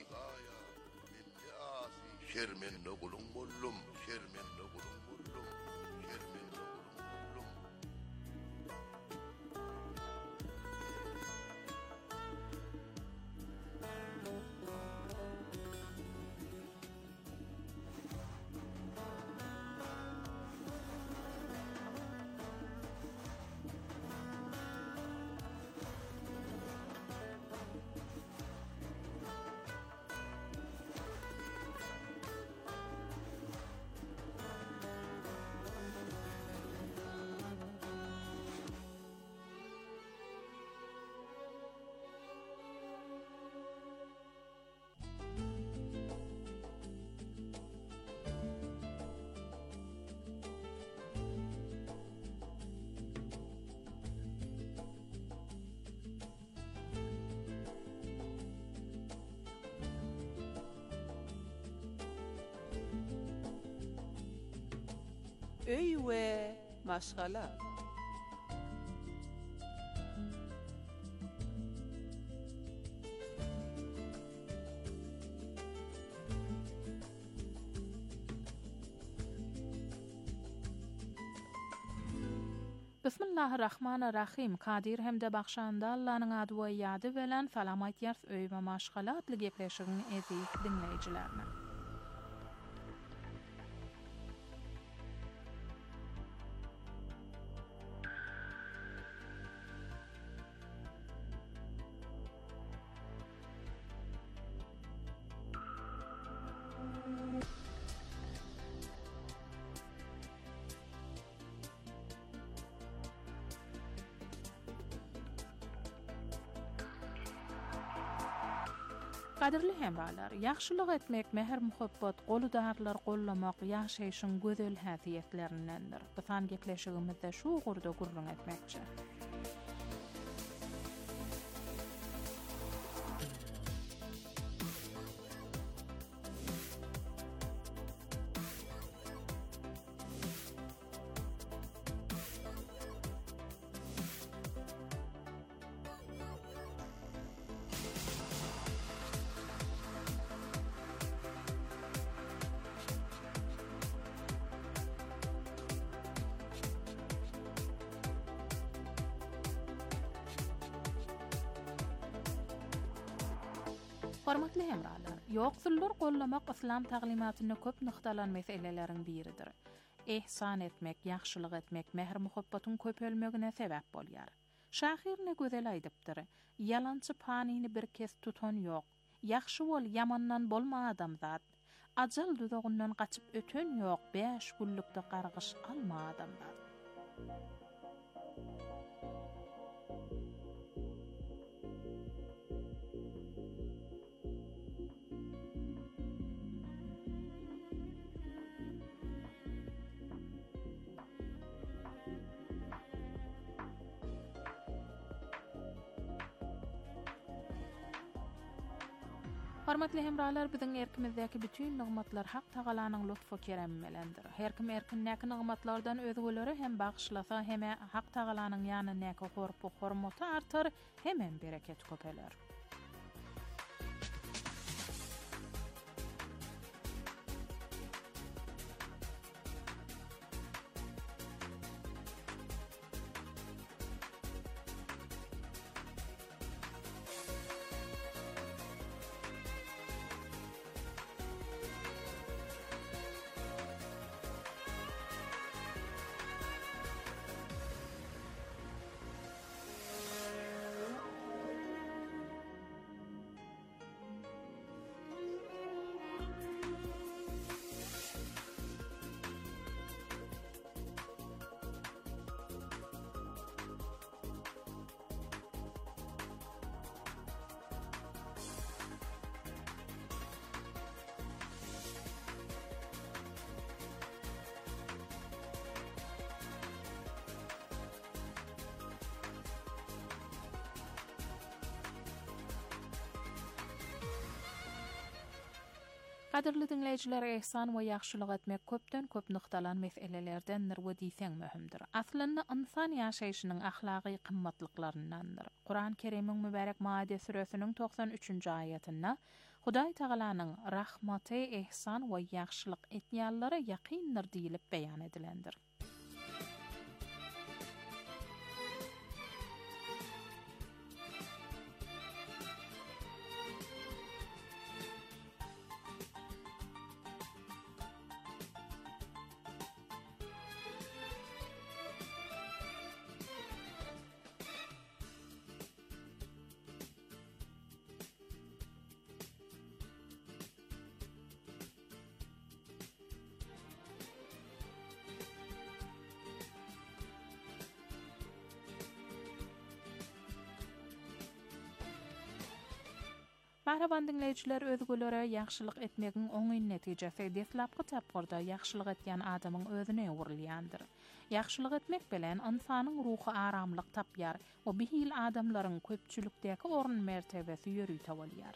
şermen kulun bollum şermen kulun bollum şermen kulun bollum. Öy we maşgala. Bismillahirrahmanirrahim. Kadir hem de bakşanda Allah'ın adı ve yadı veren Salamat Yers Öy ve Maşgala adlı gepleşigini eziz dinleyicilerine. Kadirli hemralar, yaxşılık etmek, mehr muhabbat, goludarlar gollamak yaşayışın gözel häsiyetlerindendir. Bisan gepleşigimizde şu gurda gurrun etmekçi. Hormatly hemralar, ýoksullar gollamak islam taglimatyny köp nykdalan meselelerin biridir. Ihsan etmek, yaxşylyk etmek, mehr muhabbatyň köpelmegine sebäp bolýar. Şahir ne gözel aýdypdyr. Yalançy panyny bir kes tutan ýok. Yaxşı bol, yamandan bolma adamzat. Ajal dudagundan gaçyp öten ýok. 5 günlükde gargyş alma adamzat. Hormatly hemralar, biziň erkimizdäki bütün nygmatlar Hak Tagalanyň lutfy keremi bilendir. Her kim erkinnäki nygmatlardan özgüleri hem bagşlasa hem Hak Tagalanyň ýanyna näki gorpy hormaty artar, hem bereket köpeler. Qadirli dinleyijiler, ihsan we ýagşylyk etmek köpden köp nyktalan meselelerdendir we diýseň möhümdir. Aslynda insan ýaşaýyşynyň ahlaky kymmatlyklarynyňdandyr. Kur'an-ı Kerim'iň mübarek Maide suresiniň 93-nji aýatynda Hudaý Tagalanyň rahmaty, ihsan we ýagşylyk etýänlere ýakyndyr diýilip beýan edilendir. Mahraban dinleyijiler, özgülere ýagşylyk etmegiň oňy netijesi deslapky tapgyrda ýagşylyk etýän adamyň özüne uwrulýandyr. Ýagşylyk etmek bilen insanyň ruhy aramlyk tapýar we bihil adamlaryň köpçülikdäki orun mertebesi ýöri tawalýar.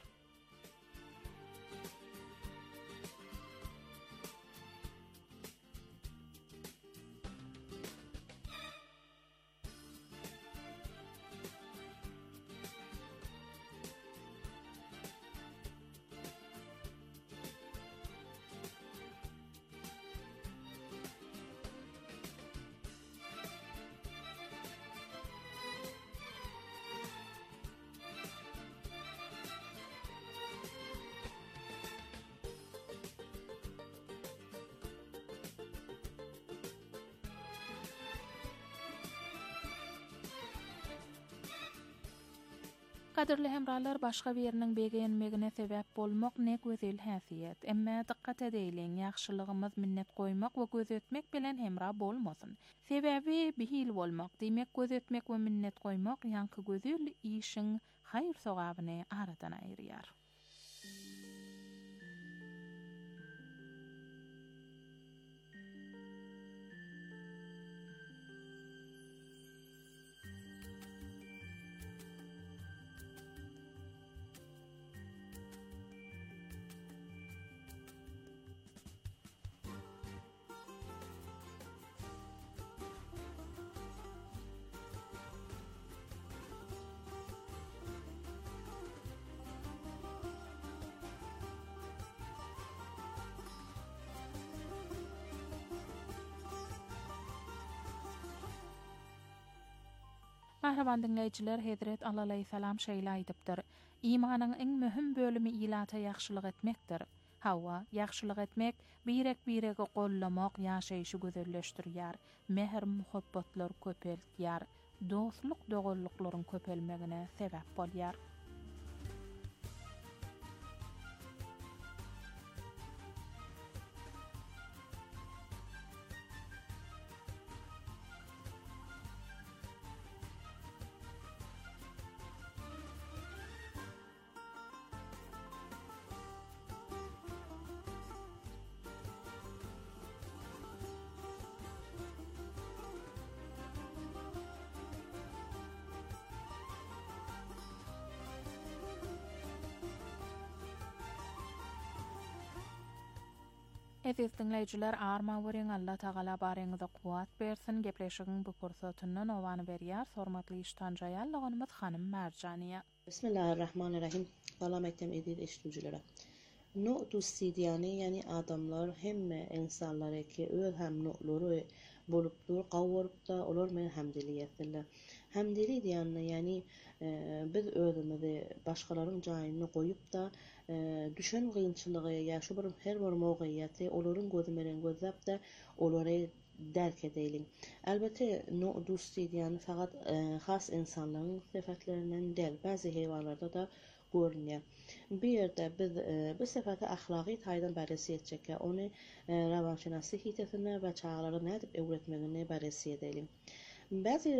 Qadirli hemralar, başga biriniň begenmegine sebäp bolmak ne gözel häsiýet. Emma diqqat edeýilen, ýagşylygymyz minnet goýmak we gözetmek bilen hemra bolmasyn. Sebäbi bihil bolmak, diýmek gözetmek we minnet goýmak ýanky gözel işiň haýr sogabyny aradan aýrýar. Mahraban dinleyijiler, Hedret Aleyhisselam şeýle aýdypdyr. İmanyň iň möhüm bölümi ilata ýagşylyk etmekdir. Hawa, ýagşylyk etmek biregi gollamak ýaşaýyşy gözelleşdirýär, mehr muhabbatlar köpeltýär, dostluk dogullyklaryň köpelmegine sebäp bolýar. Eziz dinleyijiler, arma weriň Allah Tagala baryňyza kuwat bersin. Gepleşigiň bu pursatyndan owany berýär hormatly iştanjaýallygymyz Hanym Merjaniýa. Bismillahirrahmanirrahim. Salam etdim edil eşitjilere. Nu'tusi diýany, ýani adamlar hemme insanlar ki öz hem nu'lary bolupdyr, gawrypda olar men hamdili ýetdiler. Hamdili diýany, ýani biz özümizi başgalaryň jaýyna goýup da düşen gynçylygy ýa şu bir her bir mowgiýaty olaryň gözünden gözläp de olary derk edeýin. Elbette nu'tusi diýany faqat has insanlaryň sefatlerinden däl, bazı heýwanlarda da görünýär. Bir ýerde biz bu sefaty ahlaky taýdan baresi etjekkä, ony rawanşynasy hitesine we çağlara nädip öwretmegine baresi edeýin. Bazı